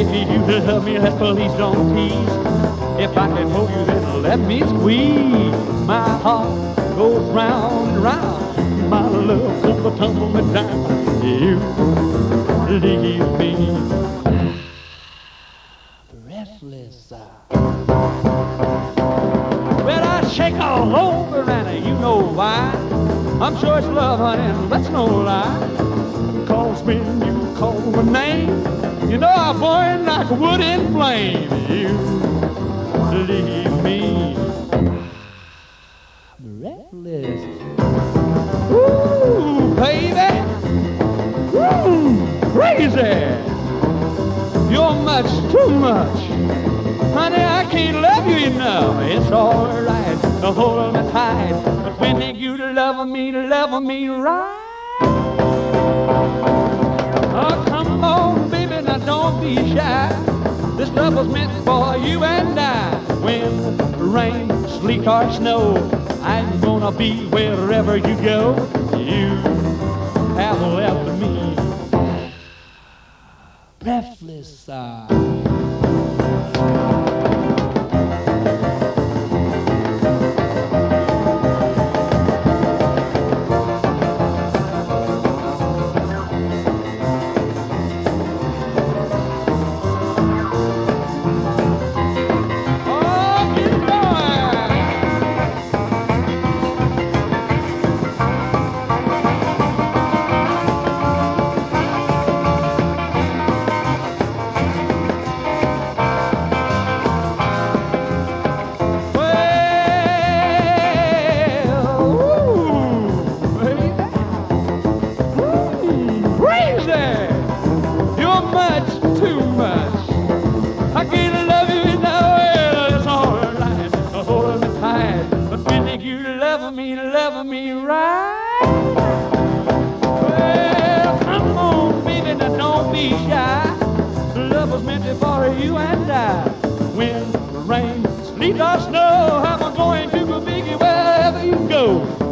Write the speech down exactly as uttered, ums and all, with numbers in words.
you love me, let's please don't tease. If I can hold you, then let me squeeze. My heart goes round and round. My love comes tumbling down. You leave me breathless. Well, I shake all over, and you know why. I'm sure it's love, honey, and that's no lie. Cause when you call my name, you know I burn like wood in flame. You leave me breathless. Ooh, baby, ooh, crazy. You're much too much, honey. I can't love you enough. It's all right to hold me tight, but when you love me, love me right. Oh, come on, baby, now don't be shy. This love was meant for you and I. When rain, sleet, or snow, I'm gonna be wherever you go. You have left me breathless. Uh. Love me right. Well, come on, baby, now don't be shy. Love was meant for you and I. When rain, sleet, or snow, I'm going to go big wherever you go.